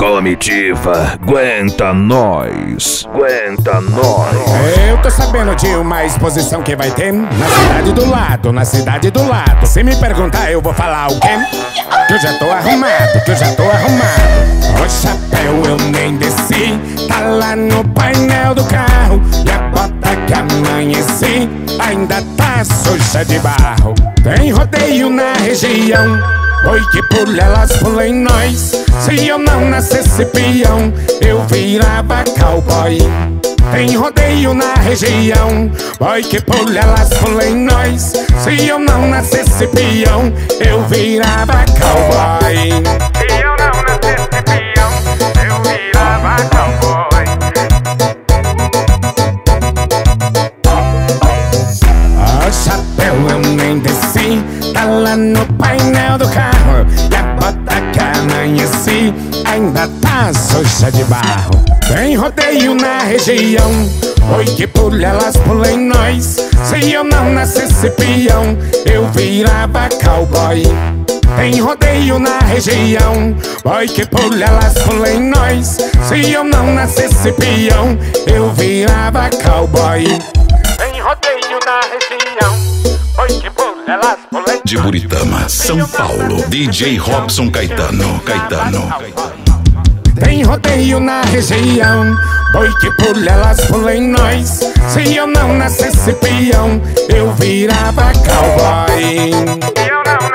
Comitiva, aguenta nós, aguenta nós. Eu tô sabendo de uma exposição que vai ter na cidade do lado, na cidade do lado. Se me perguntar eu vou falar o quê? Que eu já tô arrumado, que eu já tô arrumado. O chapéu eu nem desci, tá lá no painel do carro. E a bota que amanheci ainda tá suja de barro. Tem rodeio na região, oi que por elas pula em nós. Se eu não nascesse peão, eu virava cowboy. Tem rodeio na região, oi que por elas pula em nós. Se eu não nascesse peão, eu virava cowboy. Se eu não nascesse peão, eu virava cowboy. O chapéu eu nem desci, tá lá no painel do carro. E a bota que amanheci ainda tá suja de barro. Tem rodeio na região, oi que por elas pula em nós. Se eu não nascesse peão, eu virava cowboy. Tem rodeio na região, oi que por elas pula em nós. Se eu não nascesse peão, eu virava cowboy. Tem rodeio na região, oi que por elas pula em nós. De Buritama, São Paulo, DJ Robson Caetano. Tem rodeio na região, oi que por elas pula em nós. Se eu não nascesse peão, eu virava cowboy. Se eu não